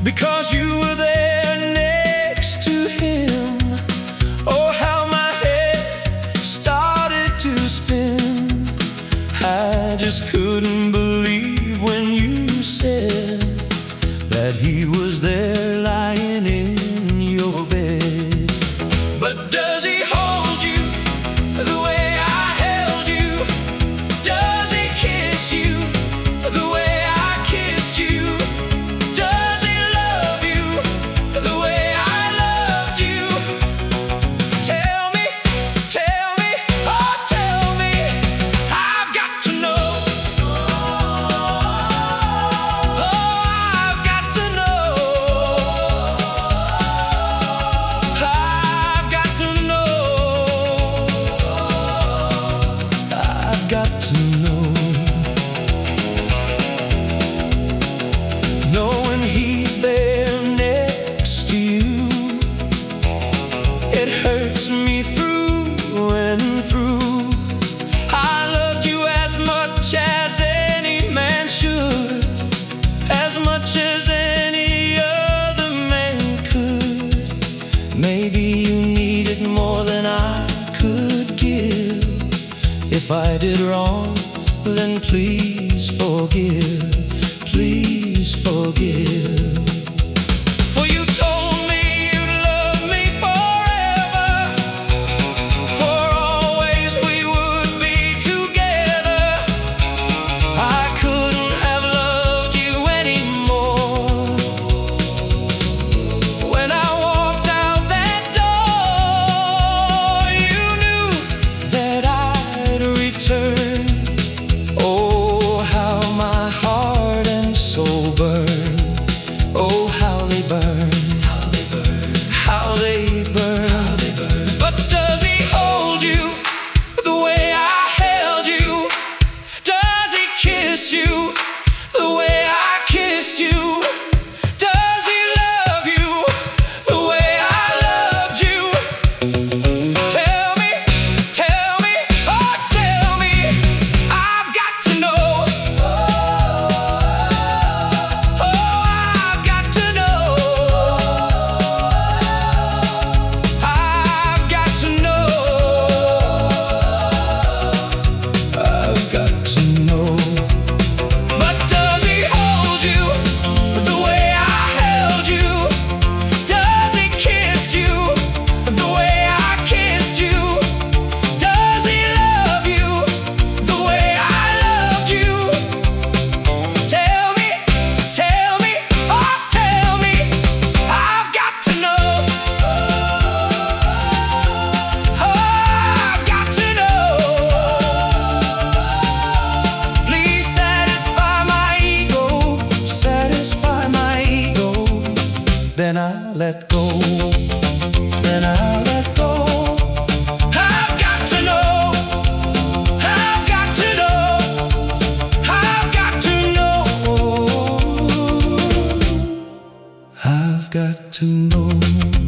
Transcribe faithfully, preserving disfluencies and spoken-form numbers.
because you were there next to him. Oh, how my head started to spin. I just couldn't believe when you said that he was there lying in your bed. But does he hold you the way I held you? Does he kiss you the way I kissed you? Does he love you the way I loved you? Tell me, tell me, oh tell me, I've got to know. Oh, I've got to know. I've got to know. I've got to know. Knowing he's there next to you, it hurts me through and through. I loved you as much as any man should, as much as any other man could. Maybe you needed more than I could give. If I did wrong, then please forgive. Please forgive. For you told me you'd love me forever, for always we would be together. I couldn't have loved you anymore. When I walked out that door, you knew that I'd return. Oh, how my heart and soul burn. Oh, how they burn. How they burn. How they burn. How they burn. But does he hold you the way I held you? Does he kiss you the way I kissed you? Does he love you the way I loved you? Tell me, tell me, oh tell me, I've got to know. Oh, I've got to know. I've got to know. I've got to know. But does he hold you the way I held you? Does he kiss you the way I kissed you? Does he love you the way I loved you? Tell me, tell me, oh tell me, I've got to know. Oh, I've got to know. Please satisfy my ego, satisfy my ego. Then I let go, then I let go. I've got to know, I've got to know, I've got to know. I've got to know.